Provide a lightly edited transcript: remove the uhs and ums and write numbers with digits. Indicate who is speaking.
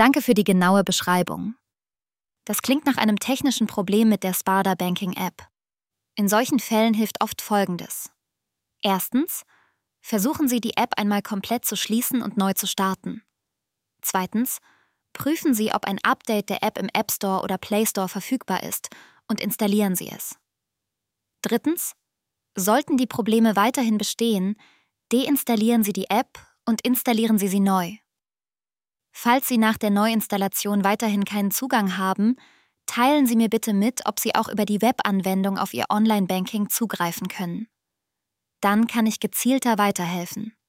Speaker 1: Danke für die genaue Beschreibung. Das klingt nach einem technischen Problem mit der Sparda Banking App. In solchen Fällen hilft oft Folgendes. Erstens, versuchen Sie die App einmal komplett zu schließen und neu zu starten. Zweitens, prüfen Sie, ob ein Update der App im App Store oder Play Store verfügbar ist und installieren Sie es. Drittens, sollten die Probleme weiterhin bestehen, deinstallieren Sie die App und installieren Sie sie neu. Falls Sie nach der Neuinstallation weiterhin keinen Zugang haben, teilen Sie mir bitte mit, ob Sie auch über die Webanwendung auf Ihr Online-Banking zugreifen können. Dann kann ich gezielter weiterhelfen.